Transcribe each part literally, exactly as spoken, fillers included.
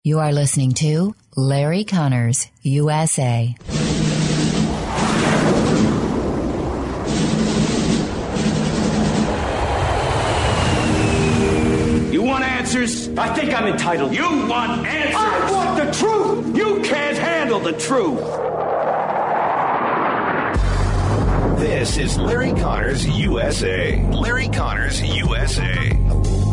You are listening to Larry Connors, U S A. You want answers? I think I'm entitled. You want answers? I want the truth! You can't handle the truth. This is Larry Connors, U S A. Larry Connors, U S A.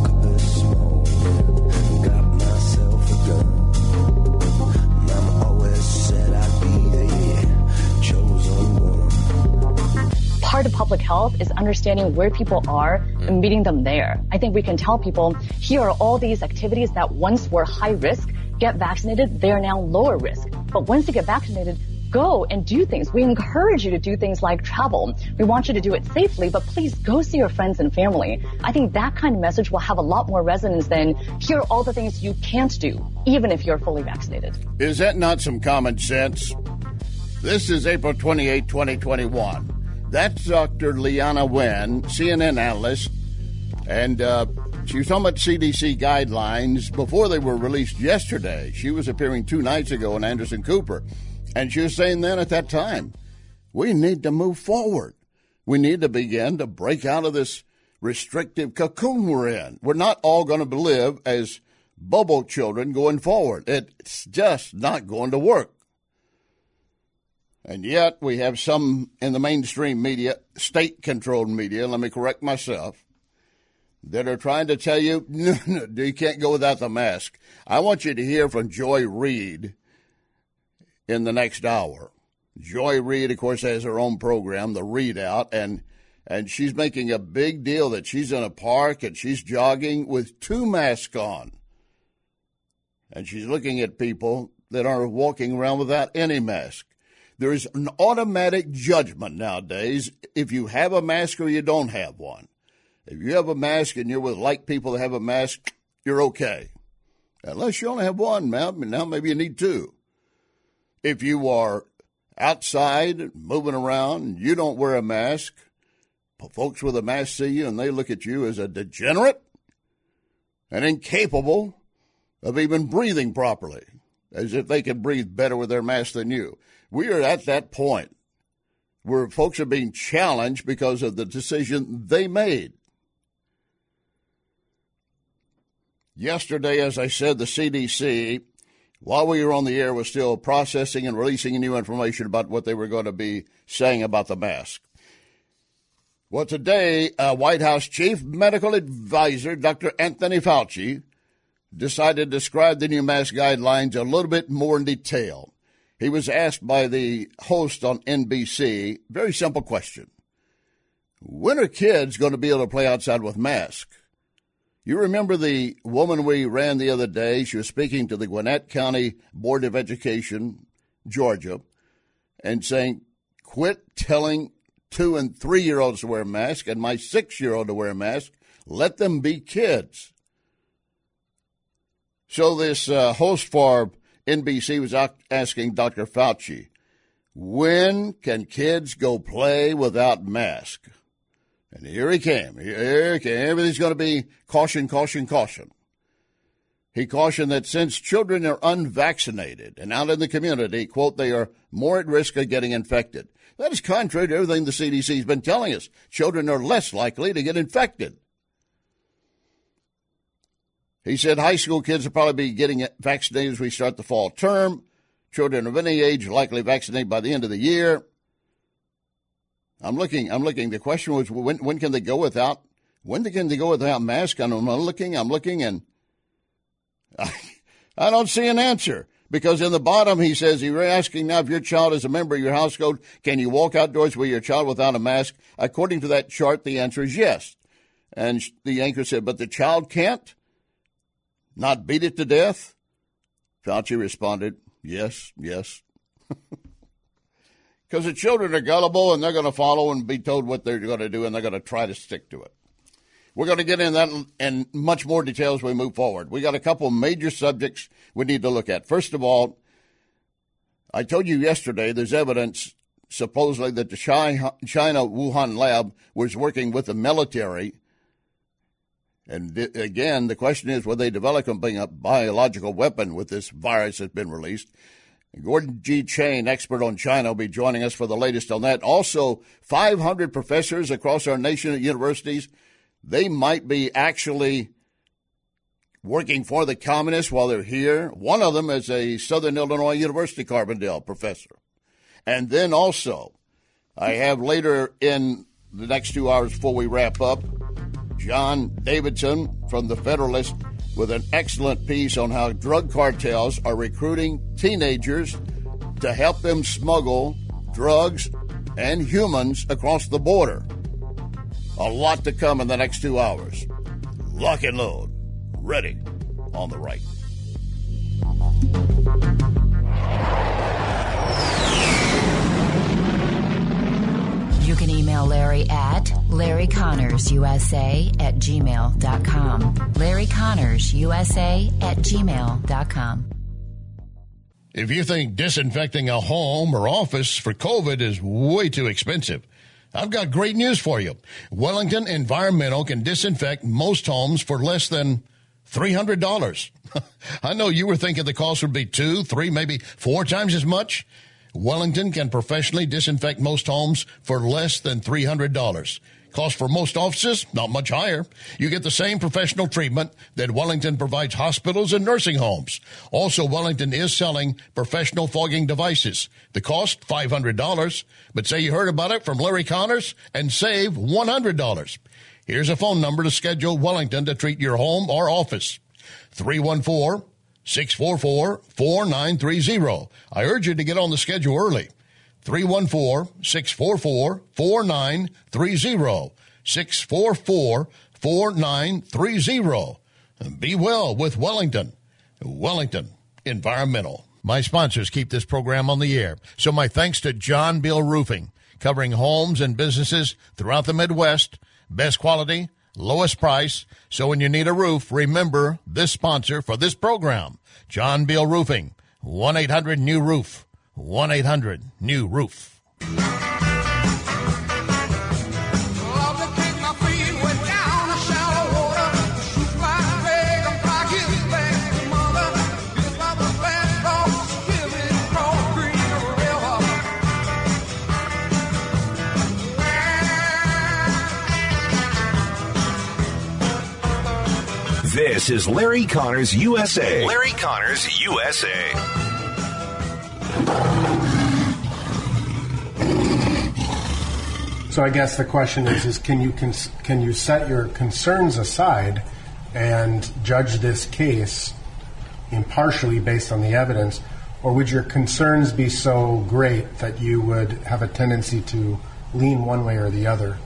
Part of public health is understanding where people are and meeting them there. I think we can tell people, here are all these activities that once were high risk. Get vaccinated, they are now lower risk. But once you get vaccinated, go and do things. We encourage you to do things like travel. We want you to do it safely, but please go see your friends and family. I think that kind of message will have a lot more resonance than, here are all the things you can't do, even if you're fully vaccinated. Is that not some common sense? This is April twenty-eighth, twenty twenty-one. That's Doctor Leana Wen, C N N analyst, and uh, she was talking about C D C guidelines before they were released yesterday. She was appearing two nights ago in Anderson Cooper, and she was saying then at that time, we need to move forward. We need to begin to break out of this restrictive cocoon we're in. We're not all going to live as bubble children going forward. It's just not going to work. And yet we have some in the mainstream media, state-controlled media, let me correct myself, that are trying to tell you, no, no, you can't go without the mask. I want you to hear from Joy Reid in the next hour. Joy Reid, of course, has her own program, The Readout, and and she's making a big deal that she's in a park and she's jogging with two masks on. And she's looking at people that are walking around without any mask. There is an automatic judgment nowadays if you have a mask or you don't have one. If you have a mask and you're with like people that have a mask, you're okay. Unless you only have one, now maybe you need two. If you are outside, moving around, and you don't wear a mask, folks with a mask see you and they look at you as a degenerate and incapable of even breathing properly, as if they could breathe better with their mask than you. We are at that point where folks are being challenged because of the decision they made. Yesterday, as I said, the C D C, while we were on the air, was still processing and releasing new information about what they were going to be saying about the mask. Well, today, uh, White House Chief Medical Advisor, Doctor Anthony Fauci, decided to describe the new mask guidelines a little bit more in detail. He was asked by the host on N B C, very simple question. When are kids going to be able to play outside with masks? You remember the woman we ran the other day? She was speaking to the Gwinnett County Board of Education, Georgia, and saying, quit telling two- and three-year-olds to wear masks and my six-year-old to wear a mask. Let them be kids. So this uh, host for N B C was asking Doctor Fauci, when can kids go play without mask? And here he came. Here he came. Everything's going to be caution, caution, caution. He cautioned that since children are unvaccinated and out in the community, quote, they are more at risk of getting infected. That is contrary to everything the C D C has been telling us. Children are less likely to get infected. He said high school kids will probably be getting vaccinated as we start the fall term. Children of any age are likely vaccinated by the end of the year. I'm looking. I'm looking. The question was, when when can they go without? When can they go without mask? I'm looking. I'm looking, and I, I don't see an answer. Because in the bottom, he says, you're asking now if your child is a member of your household, can you walk outdoors with your child without a mask? According to that chart, the answer is yes. And the anchor said, but the child can't? Not beat it to death? Fauci responded, yes, yes. Because the children are gullible and they're going to follow and be told what they're going to do and they're going to try to stick to it. We're going to get into that in much more detail as we move forward. We got a couple major subjects we need to look at. First of all, I told you yesterday there's evidence supposedly that the China Wuhan lab was working with the military And th- again, the question is, will they develop a biological weapon with this virus that's been released? Gordon G. Chain, expert on China, will be joining us for the latest on that. Also, five hundred professors across our nation at universities, they might be actually working for the communists while they're here. One of them is a Southern Illinois University Carbondale professor. And then also, I have later in the next two hours before we wrap up, John Davidson from The Federalist with an excellent piece on how drug cartels are recruiting teenagers to help them smuggle drugs and humans across the border. A lot to come in the next two hours. Lock and load. Ready on the right. You can email Larry at Larry Connors U S A at gmail dot com. Larry Connors U S A at gmail dot com. If you think disinfecting a home or office for COVID is way too expensive, I've got great news for you. Wellington Environmental can disinfect most homes for less than three hundred dollars. I know you were thinking the cost would be two, three, maybe four times as much. Wellington can professionally disinfect most homes for less than three hundred dollars. Cost for most offices, not much higher. You get the same professional treatment that Wellington provides hospitals and nursing homes. Also, Wellington is selling professional fogging devices. The cost, five hundred dollars. But say you heard about it from Larry Connors and save one hundred dollars. Here's a phone number to schedule Wellington to treat your home or office. three one four, six four four, four nine three zero. I urge you to get on the schedule early. three one four, six four four, four nine three zero. six four four, four nine three zero. Be well with Wellington. Wellington Environmental. My sponsors keep this program on the air. So my thanks to John Bill Roofing, covering homes and businesses throughout the Midwest. Best quality, lowest price. So when you need a roof, remember this sponsor for this program, John Bill Roofing, one eight hundred new roof, one eight hundred new roof. This is Larry Connors U S A. Larry Connors U S A. So I guess the question is: is can you cons- can you set your concerns aside and judge this case impartially based on the evidence, or would your concerns be so great that you would have a tendency to lean one way or the other?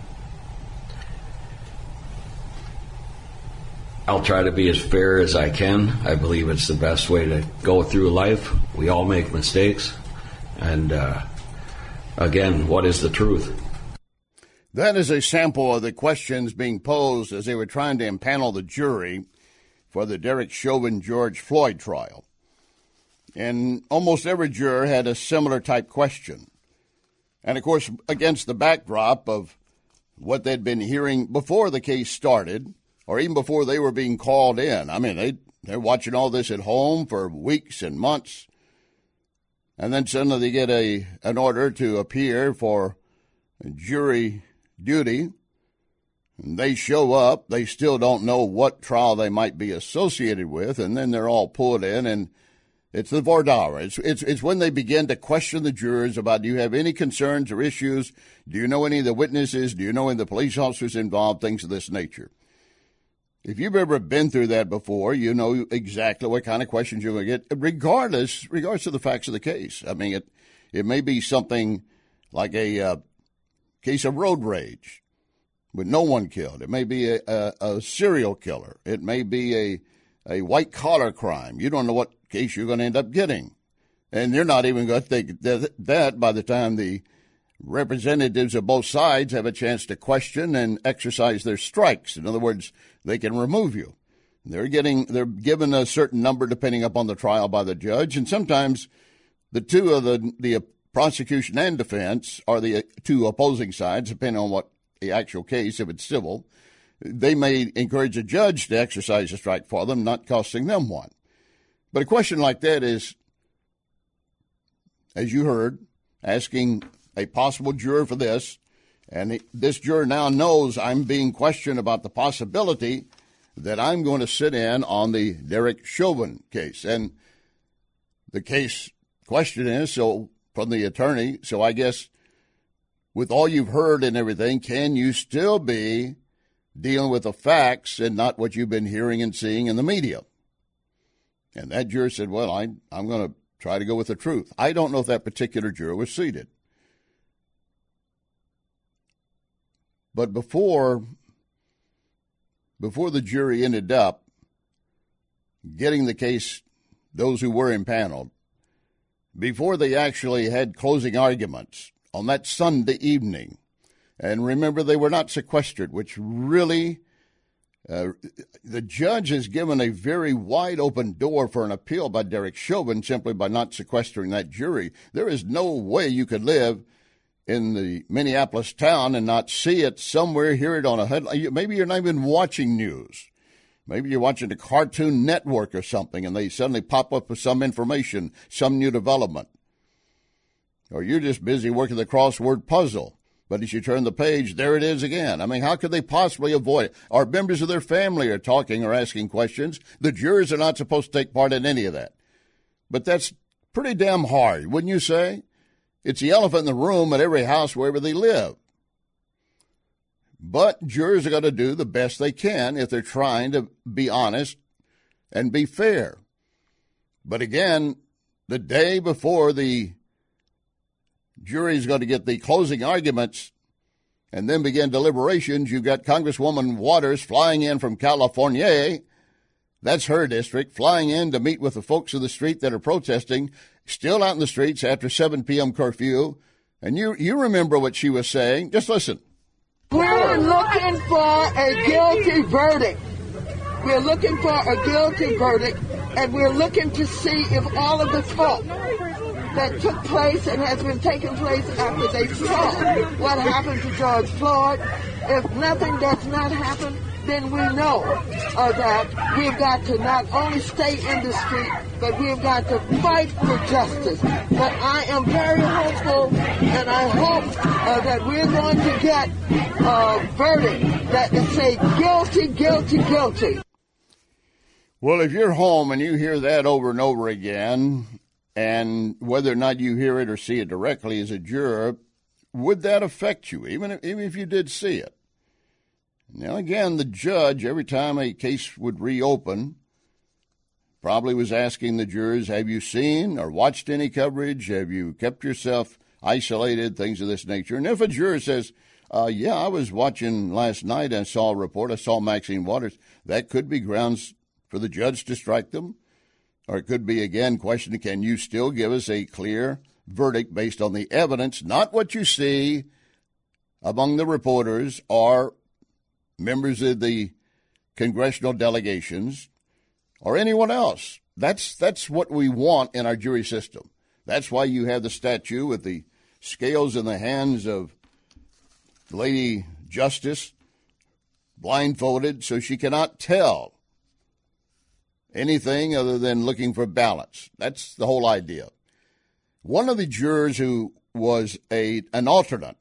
I'll try to be as fair as I can. I believe it's the best way to go through life. We all make mistakes. And, uh, again, what is the truth? That is a sample of the questions being posed as they were trying to impanel the jury for the Derek Chauvin George Floyd trial. And almost every juror had a similar type question. And, of course, against the backdrop of what they'd been hearing before the case started, or even before they were being called in. I mean, they, they're watching all this at home for weeks and months. And then suddenly they get a an order to appear for jury duty. And they show up. They still don't know what trial they might be associated with. And then they're all pulled in. And it's the voir dire. It's, it's, it's when they begin to question the jurors about, do you have any concerns or issues? Do you know any of the witnesses? Do you know any of the police officers involved? Things of this nature. If you've ever been through that before, you know exactly what kind of questions you're going to get, regardless, regardless of the facts of the case. I mean, it it may be something like a uh, case of road rage with no one killed. It may be a, a, a serial killer. It may be a, a white-collar crime. You don't know what case you're going to end up getting. And you're not even going to think that, that by the time the representatives of both sides have a chance to question and exercise their strikes. In other words, they can remove you. They're getting, they're given a certain number depending upon the trial by the judge, and sometimes the two of the the prosecution and defense are the two opposing sides, depending on what the actual case, if it's civil. they may encourage a judge to exercise a strike for them, not costing them one. But a question like that is, as you heard, asking a possible juror for this, and this juror now knows I'm being questioned about the possibility that I'm going to sit in on the Derek Chauvin case. And the case question is, so from the attorney, so I guess with all you've heard and everything, can you still be dealing with the facts and not what you've been hearing and seeing in the media? And that juror said, well, I, I'm going to try to go with the truth. I don't know if that particular juror was seated. But before, before the jury ended up getting the case, those who were impaneled, before they actually had closing arguments on that Sunday evening, and remember, they were not sequestered, which really, uh, the judge has given a very wide open door for an appeal by Derek Chauvin simply by not sequestering that jury. There is no way you could live in the Minneapolis town and not see it somewhere, hear it on a headline. Maybe you're not even watching news. Maybe you're watching a Cartoon Network or something, and they suddenly pop up with some information, some new development. Or you're just busy working the crossword puzzle. But as you turn the page, there it is again. I mean, how could they possibly avoid it? Or members of their family are talking or asking questions. The jurors are not supposed to take part in any of that. But that's pretty damn hard, wouldn't you say? It's the elephant in the room at every house wherever they live. But jurors are going to do the best they can if they're trying to be honest and be fair. But again, the day before the jury is going to get the closing arguments and then begin deliberations, you've got Congresswoman Waters flying in from California. That's her district, flying in to meet with the folks of the street that are protesting, still out in the streets after seven p.m. curfew. And you, you remember what she was saying. Just listen. We're looking for a guilty verdict. We're looking for a guilty verdict, and we're looking to see if all of the talk that took place and has been taking place after they saw what happened to George Floyd, if nothing does not happen, then we know uh, that we've got to not only stay in the street, but we've got to fight for justice. But I am very hopeful, and I hope uh, that we're going to get a verdict that will say guilty, guilty, guilty. Well, if you're home and you hear that over and over again, and whether or not you hear it or see it directly as a juror, would that affect you, even if, even if you did see it? Now, again, the judge, every time a case would reopen, probably was asking the jurors, have you seen or watched any coverage? Have you kept yourself isolated? Things of this nature. And if a juror says, uh, yeah, I was watching last night and saw a report, I saw Maxine Waters, that could be grounds for the judge to strike them. Or it could be, again, questioning, can you still give us a clear verdict based on the evidence, not what you see among the reporters or members of the congressional delegations or anyone else. That's that's what we want in our jury system. That's why you have the statue with the scales in the hands of Lady Justice, blindfolded, so she cannot tell anything other than looking for balance. That's the whole idea. One of the jurors who was a an alternate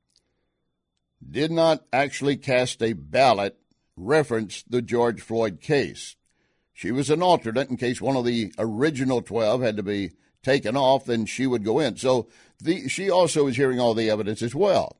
did not actually cast a ballot reference the George Floyd case. She was an alternate in case one of the original twelve had to be taken off, then she would go in. So the, she also was hearing all the evidence as well.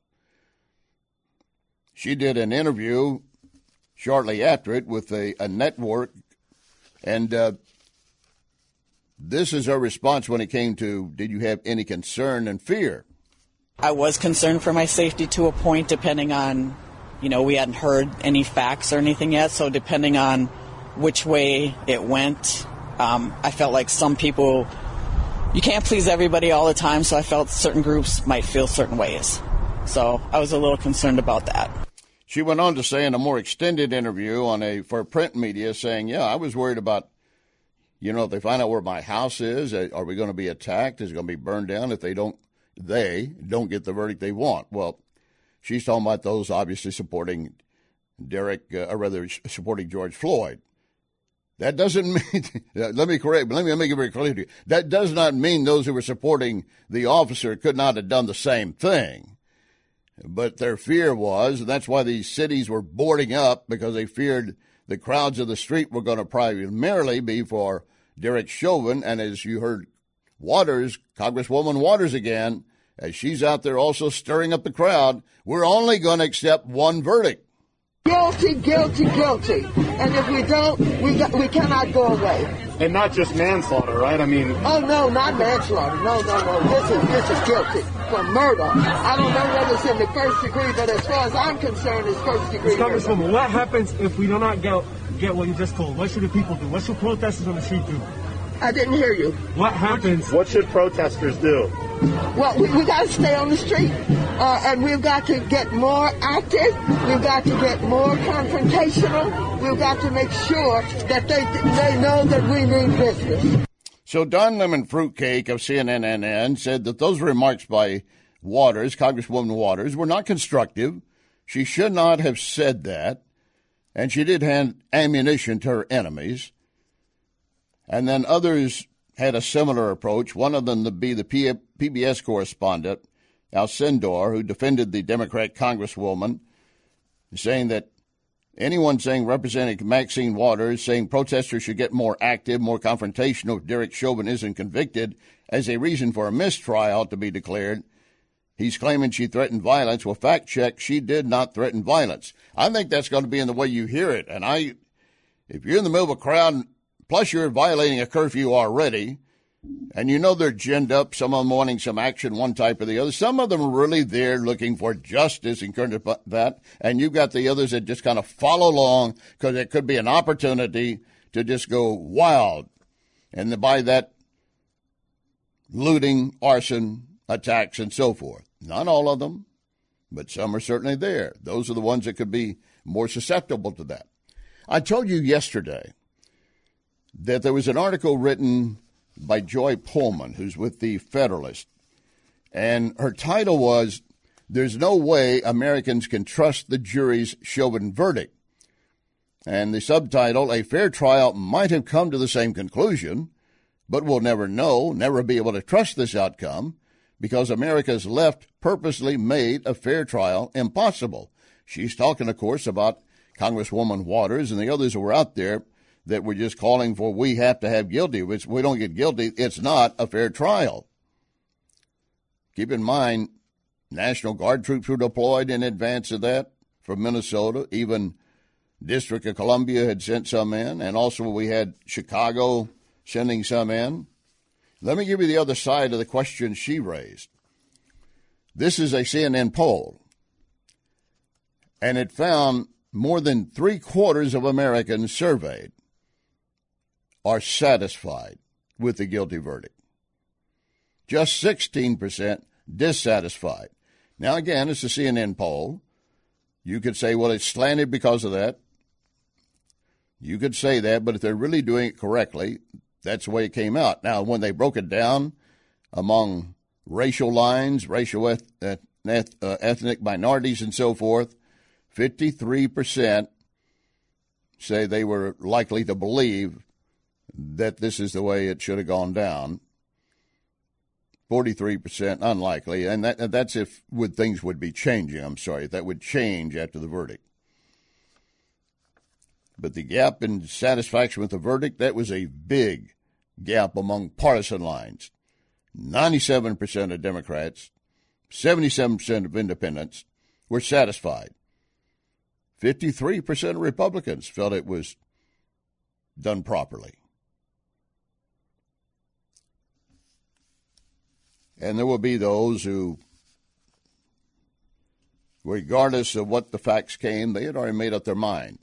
She did an interview shortly after it with a, a network, and uh, this is her response when it came to, did you have any concern and fear? I was concerned for my safety to a point, depending on, you know, we hadn't heard any facts or anything yet, so depending on which way it went, um, I felt like some people, you can't please everybody all the time, so I felt certain groups might feel certain ways. So I was a little concerned about that. She went on to say in a more extended interview on a for print media, saying, yeah, I was worried about, you know, if they find out where my house is, are we going to be attacked? Is it going to be burned down if they don't they don't get the verdict they want? Well, she's talking about those obviously supporting Derek, uh, or rather supporting George Floyd. That doesn't mean, let me correct, let me make it very clear to you. That does not mean those who were supporting the officer could not have done the same thing. But their fear was, and that's why these cities were boarding up, because they feared the crowds of the street were going to primarily be for Derek Chauvin. And as you heard Waters, Congresswoman Waters again, as she's out there also stirring up the crowd, we're only going to accept one verdict. Guilty, guilty, guilty. And if we don't, we got, we cannot go away. And not just manslaughter, right? I mean... Oh, no, not manslaughter. No, no, no. This is, this is guilty for murder. I don't know whether it's in the first degree, but as far as I'm concerned, it's first degree murder. Congresswoman, what happens if we do not get, get what you just told? What should the people do? What should protesters on the street do? I didn't hear you. What happens? What should protesters do? Well, we, we got to stay on the street, uh, and we've got to get more active. We've got to get more confrontational. We've got to make sure that they they know that we mean business. So Don Lemon Fruitcake of C N N N N said that those remarks by Waters, Congresswoman Waters, were not constructive. She should not have said that, and she did hand ammunition to her enemies. And then others had a similar approach, one of them to be the P B S correspondent, Alcindor, who defended the Democrat Congresswoman, saying that anyone saying Representative Maxine Waters, saying protesters should get more active, more confrontational if Derek Chauvin isn't convicted, as a reason for a mistrial to be declared. He's claiming she threatened violence. Well, fact check, she did not threaten violence. I think that's going to be in the way you hear it. And I, if you're in the middle of a crowd, plus you're violating a curfew already, and you know they're ginned up, some of them wanting some action, one type or the other. Some of them are really there looking for justice and kind of that, and you've got the others that just kind of follow along because it could be an opportunity to just go wild. And by that, looting, arson, attacks, and so forth. Not all of them, but some are certainly there. Those are the ones that could be more susceptible to that. I told you yesterday that there was an article written by Joy Pullman, who's with the Federalist, and her title was, "There's No Way Americans Can Trust the Jury's Chauvin Verdict." And the subtitle, "A fair trial might have come to the same conclusion, but we'll never know, never be able to trust this outcome, because America's left purposely made a fair trial impossible." She's talking, of course, about Congresswoman Waters and the others who were out there that were just calling for, we have to have guilty. If we don't get guilty, it's not a fair trial. Keep in mind, National Guard troops were deployed in advance of that from Minnesota. Even District of Columbia had sent some in, and also we had Chicago sending some in. Let me give you the other side of the question she raised. This is a C N N poll, and it found more than three quarters of Americans surveyed are satisfied with the guilty verdict. Just sixteen percent dissatisfied. Now, again, it's a C N N poll. You could say, well, it's slanted because of that. You could say that, but if they're really doing it correctly, that's the way it came out. Now, when they broke it down among racial lines, racial eth- eth- uh, ethnic minorities and so forth, fifty-three percent say they were likely to believe that this is the way it should have gone down. forty-three percent unlikely, and that that's if would things would be changing. I'm sorry, that would change after the verdict. But the gap in satisfaction with the verdict, that was a big gap among partisan lines. ninety-seven percent of Democrats, seventy-seven percent of independents were satisfied. fifty-three percent of Republicans felt it was done properly. And there will be those who, regardless of what the facts came, they had already made up their mind.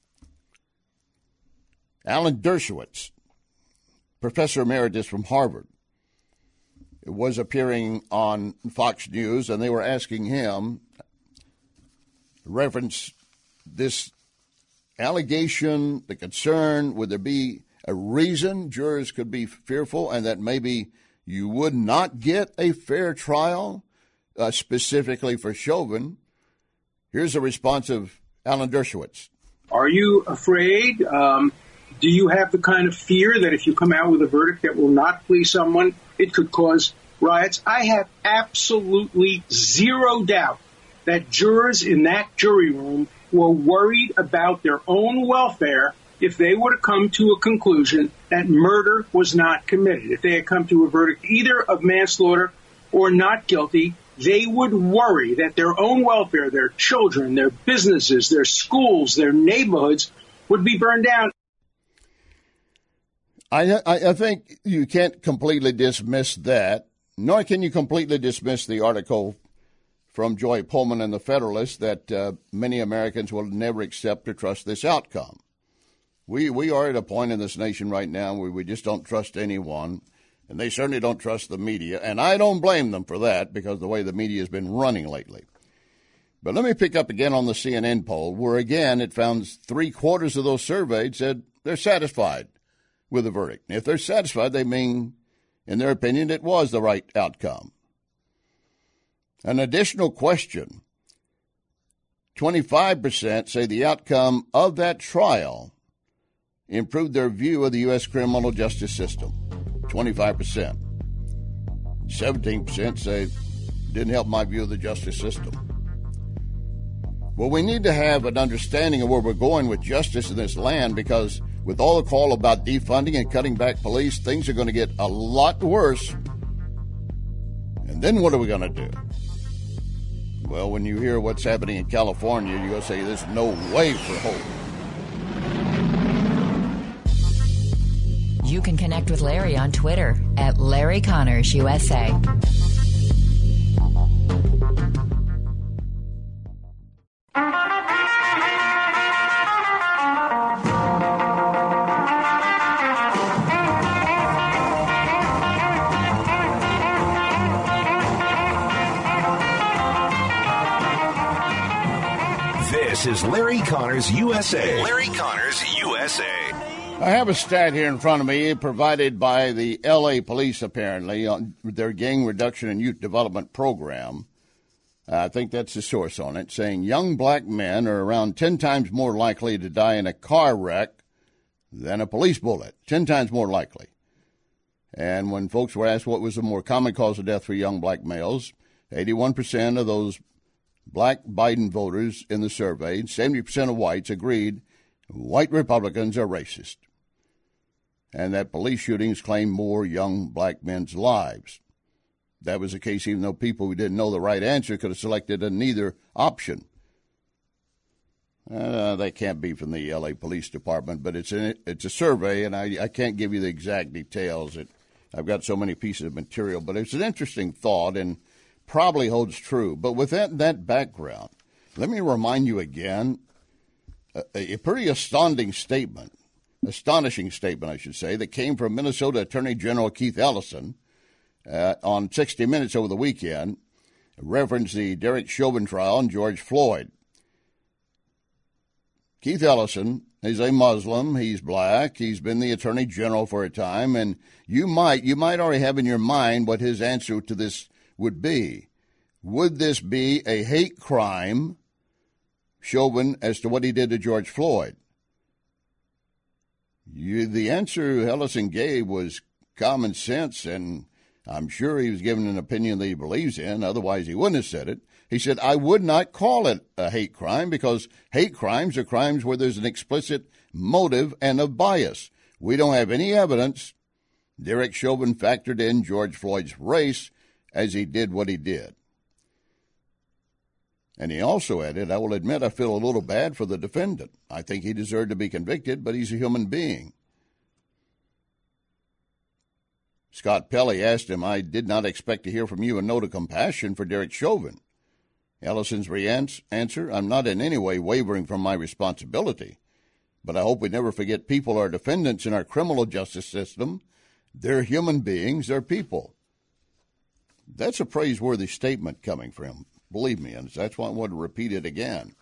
Alan Dershowitz, professor emeritus from Harvard, was appearing on Fox News, and they were asking him, reference this allegation, the concern, would there be a reason jurors could be fearful and that maybe you would not get a fair trial, uh, specifically for Chauvin? Here's a response of Alan Dershowitz. Are you afraid? Um, do you have the kind of fear that if you come out with a verdict that will not please someone, it could cause riots? I have absolutely zero doubt that jurors in that jury room were worried about their own welfare if they were to come to a conclusion that murder was not committed. If they had come to a verdict either of manslaughter or not guilty, they would worry that their own welfare, their children, their businesses, their schools, their neighborhoods would be burned down. I, I, I think you can't completely dismiss that, nor can you completely dismiss the article from Joy Pullman in the Federalist that uh, many Americans will never accept or trust this outcome. We we are at a point in this nation right now where we just don't trust anyone, and they certainly don't trust the media, and I don't blame them for that because of the way the media has been running lately. But let me pick up again on the C N N poll, where again it found three-quarters of those surveyed said they're satisfied with the verdict. If they're satisfied, they mean, in their opinion, it was the right outcome. An additional question, twenty-five percent say the outcome of that trial improved their view of the U S criminal justice system, twenty-five percent. seventeen percent say it didn't help my view of the justice system. Well, we need to have an understanding of where we're going with justice in this land because with all the call about defunding and cutting back police, things are going to get a lot worse. And then what are we going to do? Well, when you hear what's happening in California, you're going to say there's no way for hope. You can connect with Larry on Twitter at Larry Connors U S A. This is Larry Connors U S A. Larry Connors U S A. I have a stat here in front of me provided by the L A police, apparently, on their gang reduction and youth development program. Uh, I think that's the source on it, saying young black men are around ten times more likely to die in a car wreck than a police bullet, ten times more likely. And when folks were asked what was the more common cause of death for young black males, eighty-one percent of those black Biden voters in the survey, seventy percent of whites, agreed white Republicans are racist, and that police shootings claim more young black men's lives. That was the case even though people who didn't know the right answer could have selected a neither option. Uh, that can't be from the L A Police Department, but it's a, it's a survey, and I, I can't give you the exact details. It, I've got so many pieces of material, but it's an interesting thought and probably holds true. But with that, that background, let me remind you again, a, a pretty astounding statement, astonishing statement, I should say, that came from Minnesota Attorney General Keith Ellison uh, on sixty minutes over the weekend, referenced the Derek Chauvin trial and George Floyd. Keith Ellison is a Muslim. He's black. He's been the Attorney General for a time, and you might you might already have in your mind what his answer to this would be. Would this be a hate crime, Chauvin, as to what he did to George Floyd? You, the answer Ellison gave was common sense, and I'm sure he was giving an opinion that he believes in. Otherwise, he wouldn't have said it. He said, I would not call it a hate crime because hate crimes are crimes where there's an explicit motive and a bias. We don't have any evidence Derek Chauvin factored in George Floyd's race as he did what he did. And he also added, I will admit I feel a little bad for the defendant. I think he deserved to be convicted, but he's a human being. Scott Pelley asked him, I did not expect to hear from you a note of compassion for Derek Chauvin. Ellison's answer, I'm not in any way wavering from my responsibility, but I hope we never forget people are defendants in our criminal justice system. They're human beings, they're people. That's a praiseworthy statement coming from him, believe me, and that's why I want to repeat it again.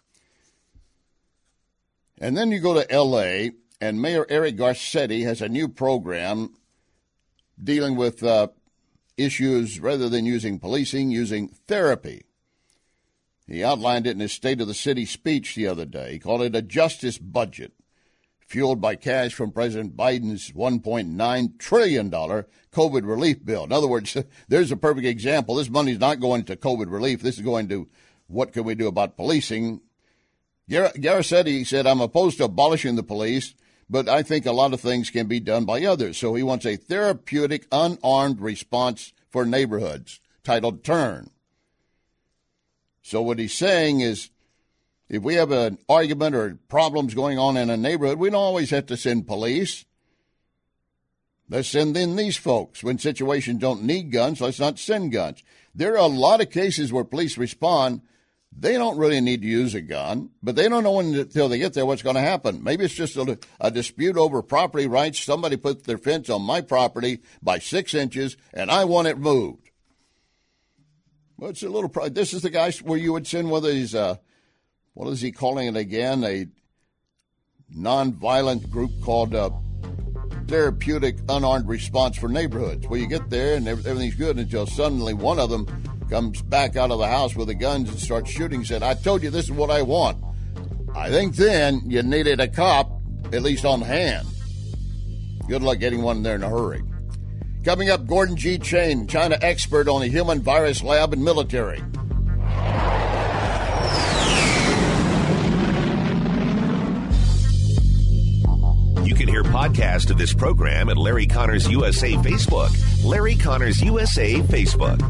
And then you go to L A, and Mayor Eric Garcetti has a new program dealing with uh, issues rather than using policing, using therapy. He outlined it in his State of the City speech the other day. He called it a justice budget, fueled by cash from President Biden's one point nine trillion dollars COVID relief bill. In other words, there's a perfect example. This money's not going to COVID relief. This is going to what can we do about policing. Garcetti said, I'm opposed to abolishing the police, but I think a lot of things can be done by others. So he wants a therapeutic, unarmed response for neighborhoods, titled Turn. So what he's saying is, if we have an argument or problems going on in a neighborhood, we don't always have to send police. Let's send in these folks. When situations don't need guns, let's not send guns. There are a lot of cases where police respond. They don't really need to use a gun, but they don't know until they get there what's going to happen. Maybe it's just a, a dispute over property rights. Somebody put their fence on my property by six inches, and I want it moved. Well, it's a little. This is the guy where you would send one of these. Uh, what is he calling it again? A nonviolent group called uh, Therapeutic Unarmed Response for Neighborhoods. Well, you get there and everything's good until suddenly one of them comes back out of the house with the guns and starts shooting. Said, I told you this is what I want. I think then you needed a cop, at least on hand. Good luck getting one there in a hurry. Coming up, Gordon G. Chain, China expert on the human virus lab and military. You can hear podcast of this program at Larry Connors U S A Facebook. Larry Connors U S A Facebook.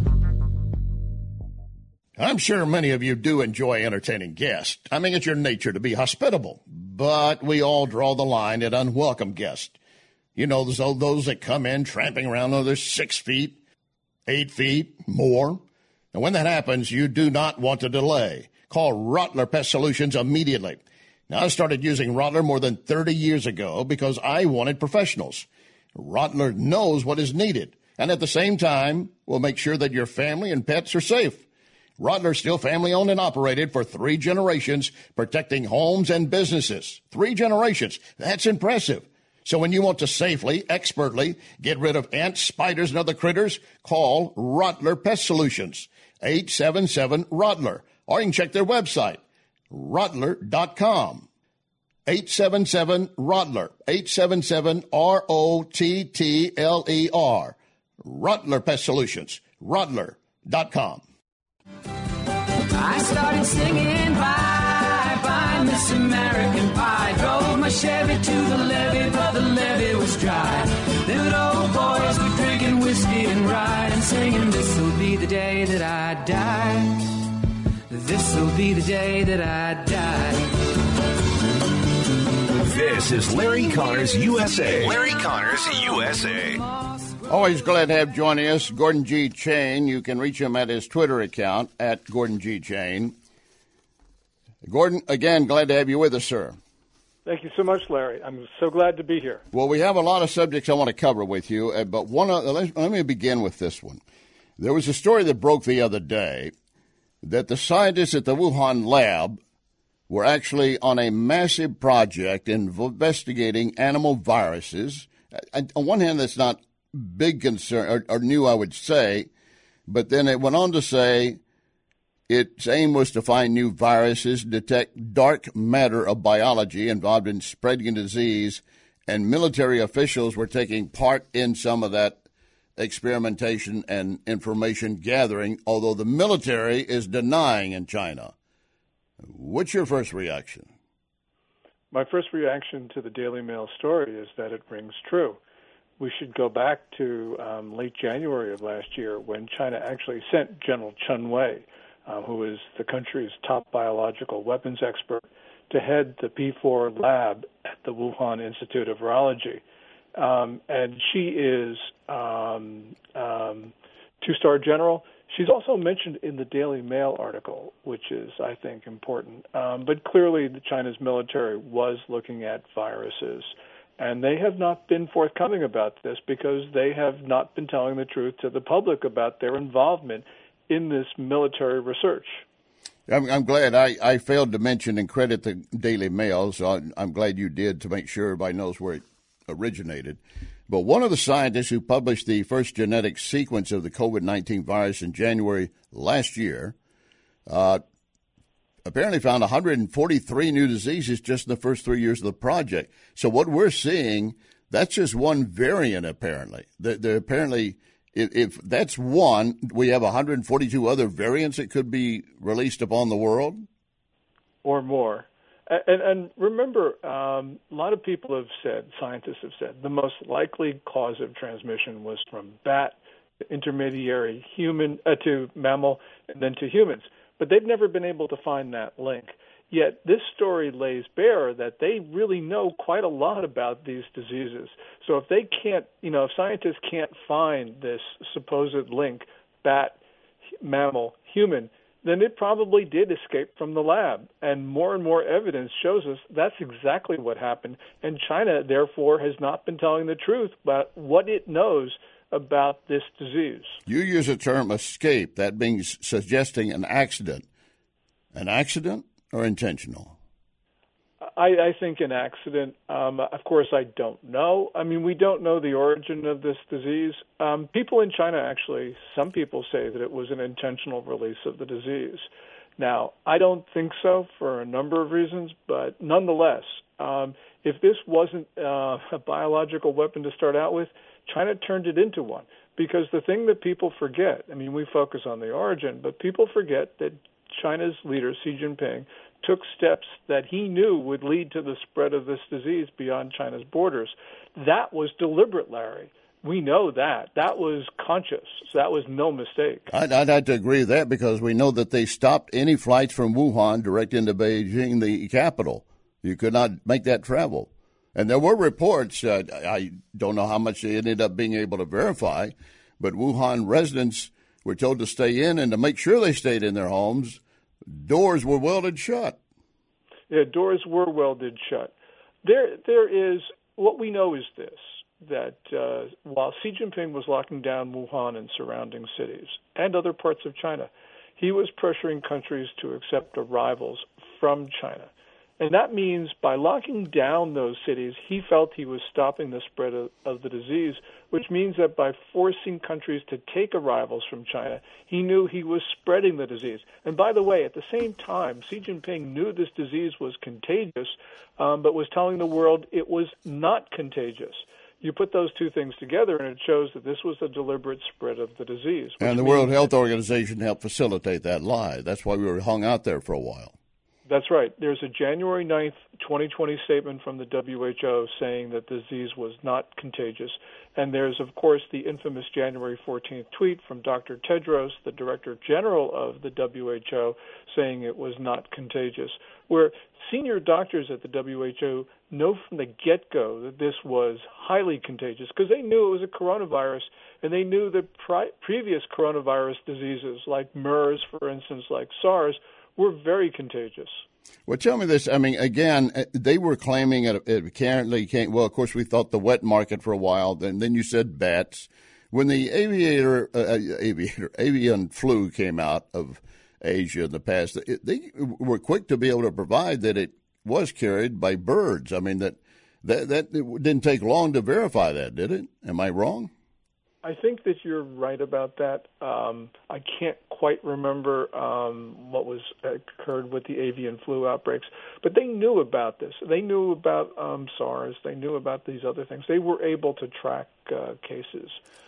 I'm sure many of you do enjoy entertaining guests. I mean, it's your nature to be hospitable, but we all draw the line at unwelcome guests. You know, those, those that come in tramping around on their six feet, eight feet, more. And when that happens, you do not want to delay. Call Rottler Pest Solutions immediately. Now, I started using Rottler more than thirty years ago because I wanted professionals. Rottler knows what is needed, and at the same time will make sure that your family and pets are safe. Rottler is still family-owned and operated for three generations, protecting homes and businesses. Three generations. That's impressive. So when you want to safely, expertly get rid of ants, spiders, and other critters, call Rottler Pest Solutions, eight seven seven, Rottler. Or you can check their website, rottler dot com. eight seven seven, Rottler, eight seven seven, R O T T L E R. Rottler Pest Solutions, rottler dot com. I started singing bye, bye, Miss American Pie. Drove my Chevy to the levee, but the levee was dry. Them old boys were drinking whiskey and rye and singing, this'll be the day that I die. This'll be the day that I die. This is Larry Connors U S A. Larry Connors U S A. Always glad to have joining us Gordon G. Chain. You can reach him at his Twitter account, at Gordon G. Chain. Gordon, again, glad to have you with us, sir. Thank you so much, Larry. I'm so glad to be here. Well, we have a lot of subjects I want to cover with you, but one of, let, let me begin with this one. There was a story that broke the other day that the scientists at the Wuhan lab were actually on a massive project investigating animal viruses. On one hand, that's not big concern, or, or new, I would say, but then it went on to say its aim was to find new viruses, detect dark matter of biology involved in spreading disease, and military officials were taking part in some of that experimentation and information gathering, although the military is denying in China. What's your first reaction? My first reaction to the Daily Mail story is that it rings true. We should go back to um, late January of last year when China actually sent General Chen Wei, uh, who is the country's top biological weapons expert, to head the P four lab at the Wuhan Institute of Virology. Um, and she is um, um, two-star general. She's also mentioned in the Daily Mail article, which is, I think, important. Um, but clearly, the China's military was looking at viruses. And they have not been forthcoming about this because they have not been telling the truth to the public about their involvement in this military research. I'm, I'm glad I, I failed to mention and credit the Daily Mail, so I'm, I'm glad you did to make sure everybody knows where it originated. But one of the scientists who published the first genetic sequence of the COVID nineteen virus in January last year uh, apparently found one hundred forty-three new diseases just in the first three years of the project. So what we're seeing, that's just one variant, apparently. They're, they're apparently, if, if that's one, we have one hundred forty-two other variants that could be released upon the world? Or more. And, and remember, um, a lot of people have said, scientists have said, the most likely cause of transmission was from bat to intermediary human uh, to mammal and then to humans. But they've never been able to find that link. Yet this story lays bare that they really know quite a lot about these diseases. So if they can't, you know, if scientists can't find this supposed link, bat, mammal, human, then it probably did escape from the lab. And more and more evidence shows us that's exactly what happened. And China, therefore, has not been telling the truth about what it knows about this disease. You use the term escape. That means suggesting an accident. An accident or intentional? I, I think an accident. Um, of course, I don't know. I mean, we don't know the origin of this disease. Um, people in China actually, some people say that it was an intentional release of the disease. Now, I don't think so for a number of reasons, but nonetheless, um, if this wasn't uh, a biological weapon to start out with, China turned it into one. Because the thing that people forget, I mean, we focus on the origin, but people forget that China's leader, Xi Jinping, took steps that he knew would lead to the spread of this disease beyond China's borders. That was deliberate, Larry. We know that. That was conscious. So that was no mistake. I'd, I'd have to agree with that because we know that they stopped any flights from Wuhan direct into Beijing, the capital. You could not make that travel. And there were reports, uh, I don't know how much they ended up being able to verify, but Wuhan residents were told to stay in, and to make sure they stayed in their homes, doors were welded shut. Yeah, doors were welded shut. There, there is, what we know is this, that uh, while Xi Jinping was locking down Wuhan and surrounding cities and other parts of China, he was pressuring countries to accept arrivals from China. And that means by locking down those cities, he felt he was stopping the spread of, of the disease, which means that by forcing countries to take arrivals from China, he knew he was spreading the disease. And by the way, at the same time, Xi Jinping knew this disease was contagious, um, but was telling the world it was not contagious. You put those two things together, and it shows that this was a deliberate spread of the disease. And the World Health Organization helped facilitate that lie. That's why we were hung out there for a while. That's right. There's a January ninth, twenty twenty statement from the W H O saying that the disease was not contagious. And there's, of course, the infamous January fourteenth tweet from Doctor Tedros, the Director General of the W H O, saying it was not contagious, where senior doctors at the W H O know from the get-go that this was highly contagious because they knew it was a coronavirus, and they knew that pri- previous coronavirus diseases like MERS, for instance, like SARS, were very contagious. Well, tell me this. I mean, again, they were claiming it, it apparently came. Well, of course, we thought the wet market for a while. Then, then you said bats. When the aviator, uh, aviator, avian flu came out of Asia in the past, it, they were quick to be able to provide that it was carried by birds. I mean, that that that it didn't take long to verify that, did it? Am I wrong? I think that you're right about that. Um, I can't quite remember um, what was occurred with the avian flu outbreaks, but they knew about this. They knew about um, SARS. They knew about these other things. They were able to track uh, cases.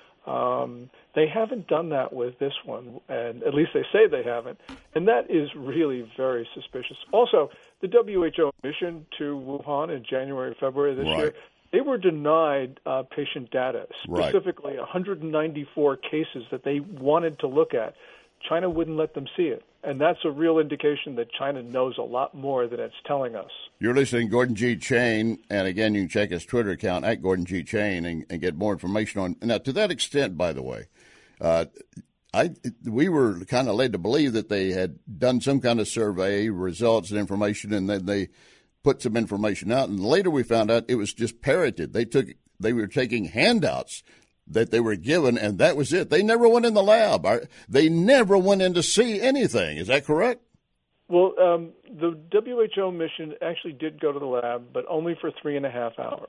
Um, they haven't done that with this one, and at least they say they haven't, and that is really very suspicious. Also, the W H O mission to Wuhan in January, February this right. year, they were denied uh, patient data, specifically right. one hundred ninety-four cases that they wanted to look at. China wouldn't let them see it. And that's a real indication that China knows a lot more than it's telling us. You're listening to Gordon G. Chain, and again, you can check his Twitter account at Gordon G. Chain and, and get more information on. Now, to that extent, by the way, uh, I we were kind of led to believe that they had done some kind of survey, results and information, and then they put some information out, and later we found out it was just parroted. They took, they were taking handouts that they were given, and that was it. They never went in the lab. They never went in to see anything. Is that correct? Well, um, the W H O mission actually did go to the lab, but only for three and a half hours.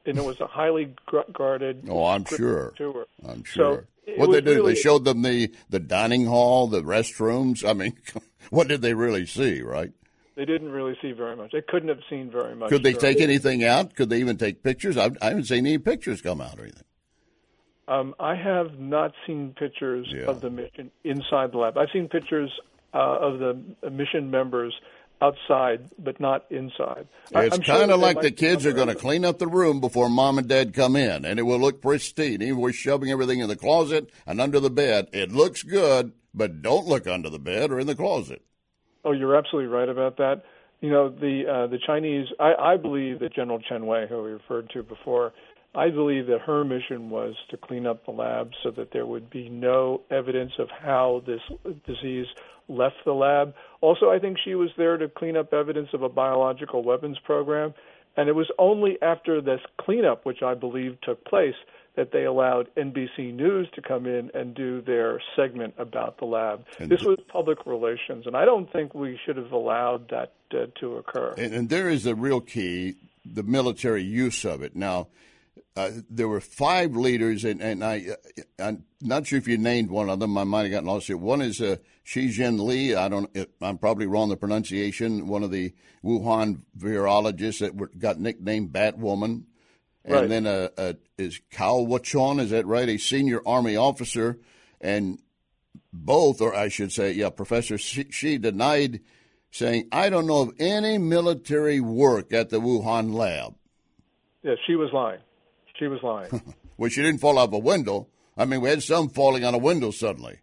and it was a highly guarded. Oh, I'm sure. Tour. I'm sure. So what did they do? Really, they showed them the, the dining hall, the restrooms. I mean, what did they really see, right? They didn't really see very much. They couldn't have seen very much. Could they take it. anything out? Could they even take pictures? I, I haven't seen any pictures come out or anything. Um, I have not seen pictures yeah. of the mission inside the lab. I've seen pictures uh, of the mission members outside, but not inside. It's I'm sure kind of they like might the kids are going to evidence. clean up the room before mom and dad come in, and it will look pristine. Even we're shoving everything in the closet and under the bed. It looks good, but don't look under the bed or in the closet. Oh, you're absolutely right about that. You know, the uh, the Chinese, I, I believe that General Chen Wei, who we referred to before, I believe that her mission was to clean up the lab so that there would be no evidence of how this disease left the lab. Also, I think she was there to clean up evidence of a biological weapons program. And it was only after this cleanup, which I believe took place, that they allowed N B C News to come in and do their segment about the lab. And this was public relations, and I don't think we should have allowed that uh, to occur. And, and there is the real key, the military use of it. Now, uh, there were five leaders, and, and I, I'm not sure if you named one of them. I might have gotten lost here. One is uh, Xi Jinli. I don't. I'm probably wrong the pronunciation. One of the Wuhan virologists that were, got nicknamed Batwoman. And right. then uh, uh, is Cao Wachon, is that right? A senior Army officer, and both, or I should say, yeah, Professor Xi denied saying, I don't know of any military work at the Wuhan lab. Yeah, she was lying. She was lying. Well, she didn't fall out of a window. I mean, we had some falling on a window suddenly.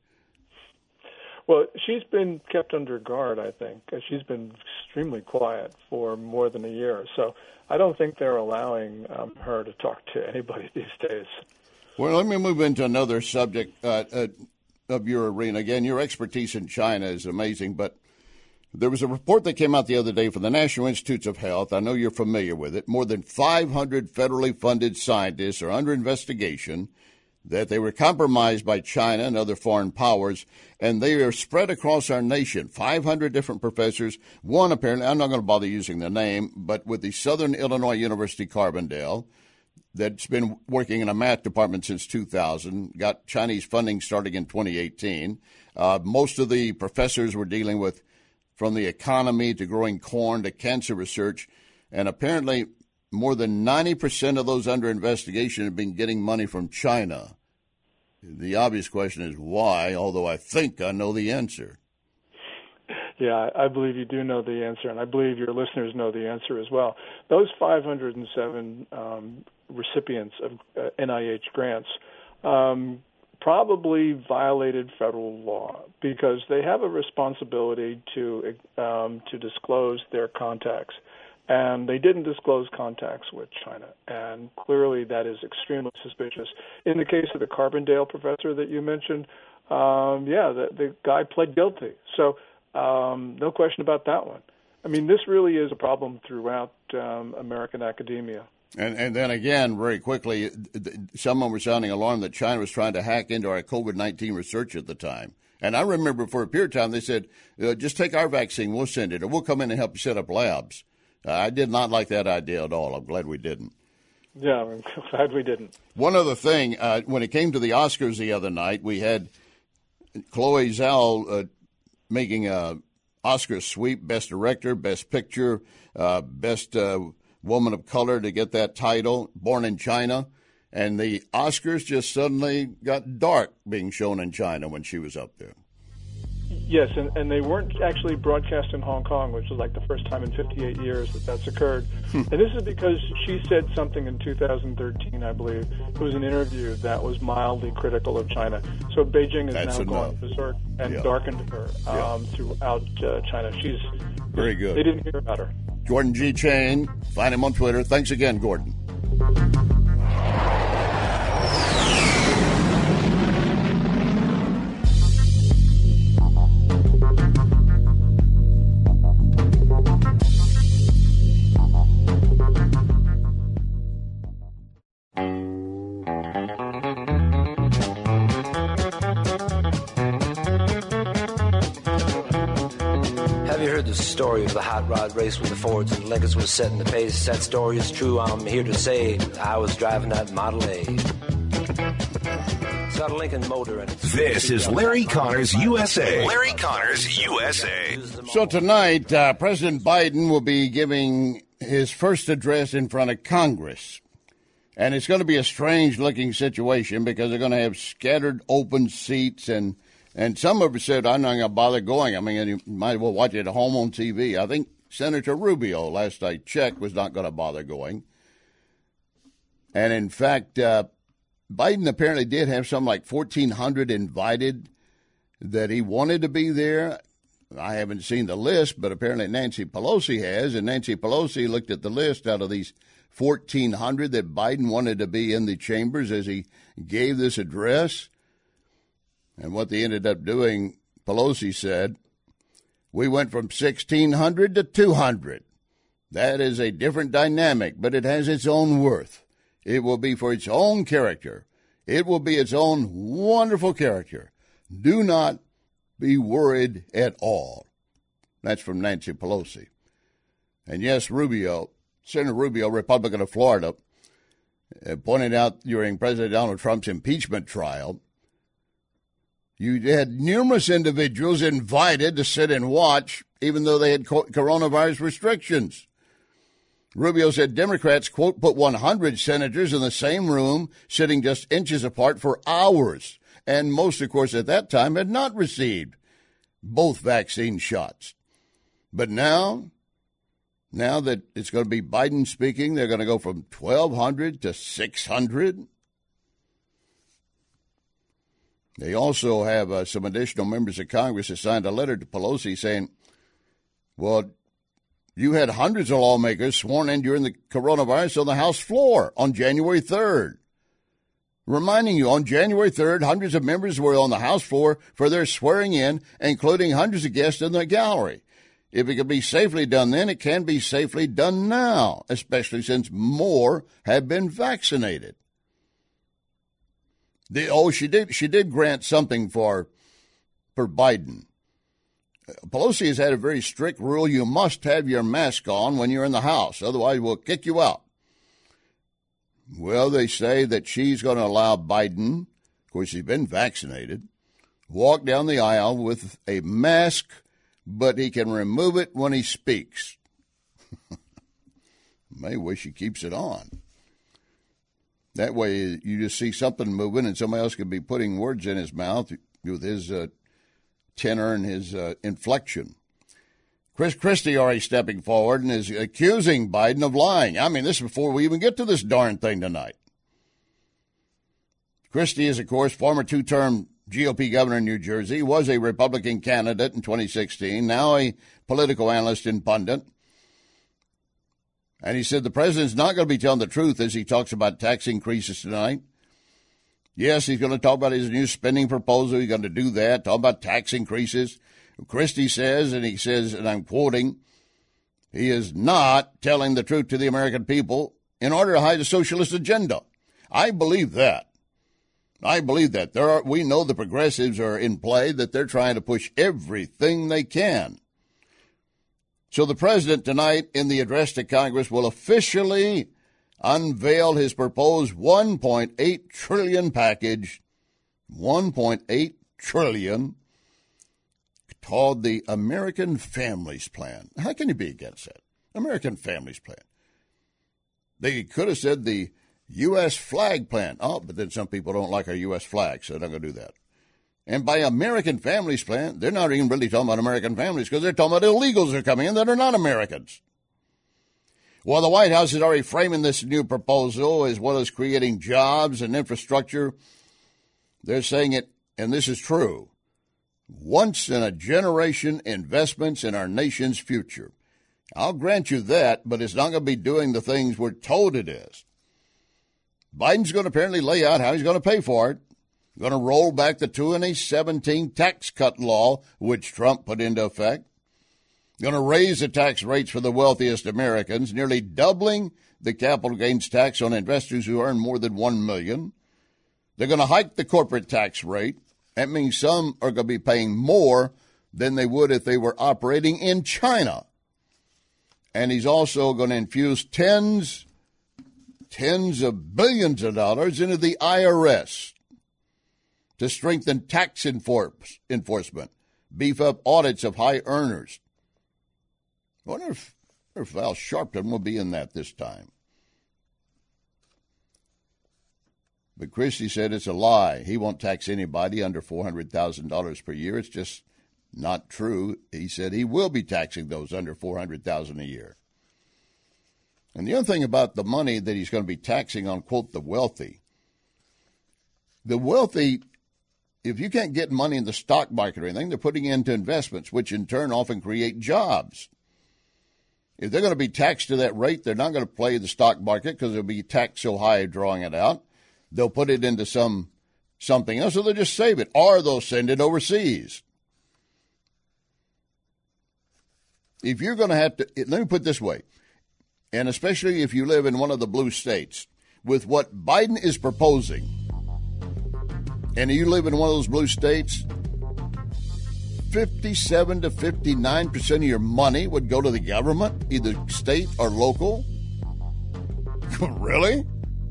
Well, she's been kept under guard, I think. She's been extremely quiet for more than a year. So I don't think they're allowing um, her to talk to anybody these days. Well, let me move into another subject uh, uh, of your arena. Again, your expertise in China is amazing, but there was a report that came out the other day from the National Institutes of Health. I know you're familiar with it. More than five hundred federally funded scientists are under investigation that they were compromised by China and other foreign powers, and they are spread across our nation. five hundred different professors. One, apparently, I'm not going to bother using the name, but with the Southern Illinois University Carbondale, that's been working in a math department since two thousand, got Chinese funding starting in twenty eighteen. Uh, most of the professors were dealing with from the economy to growing corn to cancer research, and apparently more than ninety percent of those under investigation have been getting money from China. The obvious question is why, although I think I know the answer. Yeah, I believe you do know the answer, and I believe your listeners know the answer as well. Those five hundred seven um, recipients of uh, N I H grants um, probably violated federal law because they have a responsibility to um, to disclose their contacts. And they didn't disclose contacts with China. And clearly that is extremely suspicious. In the case of the Carbondale professor that you mentioned, um, yeah, the, the guy pled guilty. So um, no question about that one. I mean, this really is a problem throughout um, American academia. And, and then again, very quickly, someone was sounding alarm that China was trying to hack into our COVID nineteen research at the time. And I remember for a period of time they said, uh, just take our vaccine, we'll send it, or we'll come in and help you set up labs. Uh, I did not like that idea at all. I'm glad we didn't. Yeah, I'm glad we didn't. One other thing, uh, when it came to the Oscars the other night, we had Chloe Zhao uh, making a Oscar sweep, Best Director, Best Picture, uh, Best uh, Woman of Color to get that title, Born in China. And the Oscars just suddenly got dark being shown in China when she was up there. Yes, and, and they weren't actually broadcast in Hong Kong, which was like the first time in fifty-eight years that that's occurred. And this is because she said something in two thousand thirteen, I believe. It was an interview that was mildly critical of China. So Beijing has That's now enough. gone berserk and Yeah. darkened her um, Yeah. throughout uh, China. She's Very good. They didn't hear about her. Gordon G. Chain, find him on Twitter. Thanks again, Gordon. the story of the hot rod race when the Fords and Lincolns was setting the pace. That story is true, I'm here to say I was driving that Model A. It's got a Lincoln motor in it. This is Larry Connors U S A. Larry Connors U S A. So tonight, uh, President Biden will be giving his first address in front of Congress. And it's going to be a strange-looking situation because they're going to have scattered open seats, and and some of us said, I'm not going to bother going. I mean, you might as well watch it at home on T V. I think Senator Rubio, last I checked, was not going to bother going. And, in fact, uh, Biden apparently did have something like fourteen hundred invited that he wanted to be there. I haven't seen the list, but apparently Nancy Pelosi has, and Nancy Pelosi looked at the list out of these fourteen hundred that Biden wanted to be in the chambers as he gave this address. And what they ended up doing, Pelosi said, we went from sixteen hundred to two hundred. That is a different dynamic, but it has its own worth. It will be for its own character. It will be its own wonderful character. Do not be worried at all. That's from Nancy Pelosi. And yes, Rubio, Senator Rubio, Republican of Florida, uh, pointed out during President Donald Trump's impeachment trial, you had numerous individuals invited to sit and watch, even though they had coronavirus restrictions. Rubio said Democrats, quote, put one hundred senators in the same room, sitting just inches apart for hours. And most, of course, at that time had not received both vaccine shots. But now, now that it's going to be Biden speaking, they're going to go from twelve hundred to six hundred. They also have uh, some additional members of Congress that signed a letter to Pelosi saying, well, you had hundreds of lawmakers sworn in during the coronavirus on the House floor on January third. Reminding you, on January third, hundreds of members were on the House floor for their swearing in, including hundreds of guests in the gallery. If it can be safely done then, it can be safely done now, especially since more have been vaccinated. The, oh, she did she did grant something for, for Biden. Pelosi has had a very strict rule. You must have your mask on when you're in the House. Otherwise, we'll kick you out. Well, they say that she's going to allow Biden, of course, he's been vaccinated, walk down the aisle with a mask, but he can remove it when he speaks. May wish he keeps it on. That way you just see something moving and somebody else could be putting words in his mouth with his uh, tenor and his uh, inflection. Chris Christie already stepping forward and is accusing Biden of lying. I mean, this is before we even get to this darn thing tonight. Christie is, of course, former two-term G O P governor in New Jersey, was a Republican candidate in twenty sixteen, now a political analyst and pundit. And he said the president's not going to be telling the truth as he talks about tax increases tonight. Yes, he's going to talk about his new spending proposal. He's going to do that, talk about tax increases. Christie says, and he says, and I'm quoting, he is not telling the truth to the American people in order to hide a socialist agenda. I believe that. I believe that. There are, we know the progressives are in play, that they're trying to push everything they can. So the president tonight in the address to Congress will officially unveil his proposed one point eight trillion dollars package, one point eight trillion dollars, called the American Families Plan. How can you be against that? American Families Plan. They could have said the U S flag plan. Oh, but then some people don't like our U S flag, so they're not going to do that. And by American Families Plan, they're not even really talking about American families because they're talking about illegals that are coming in that are not Americans. Well, the White House is already framing this new proposal as well as creating jobs and infrastructure. They're saying it, and this is true, once-in-a-generation investments in our nation's future. I'll grant you that, but it's not going to be doing the things we're told it is. Biden's going to apparently lay out how he's going to pay for it. Going to roll back the twenty seventeen tax cut law, which Trump put into effect. Going to raise the tax rates for the wealthiest Americans, nearly doubling the capital gains tax on investors who earn more than one million dollars. They're going to hike the corporate tax rate. That means some are going to be paying more than they would if they were operating in China. And he's also going to infuse tens, tens of billions of dollars into the I R S to strengthen tax enforce, enforcement, beef up audits of high earners. I wonder if, I wonder if Al Sharpton will be in that this time. But Christie said it's a lie. He won't tax anybody under four hundred thousand dollars per year. It's just not true. He said he will be taxing those under four hundred thousand dollars a year. And the other thing about the money that he's going to be taxing on, quote, the wealthy, the wealthy, if you can't get money in the stock market or anything, they're putting it into investments, which in turn often create jobs. If they're going to be taxed to that rate, they're not going to play the stock market because they'll be taxed so high drawing it out. They'll put it into some something else, or they'll just save it, or they'll send it overseas. If you're going to have to, let me put it this way, and especially if you live in one of the blue states, with what Biden is proposing, and you live in one of those blue states, fifty-seven to fifty-nine percent of your money would go to the government, either state or local. Really?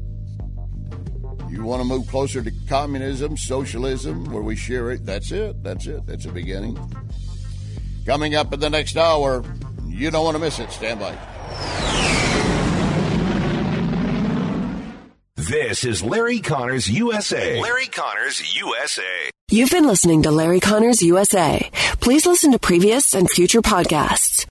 You want to move closer to communism, socialism, where we share it? That's it. That's it. That's the beginning. Coming up in the next hour, you don't want to miss it. Stand by. This is Larry Connors U S A. Larry Connors U S A. You've been listening to Larry Connors U S A. Please listen to previous and future podcasts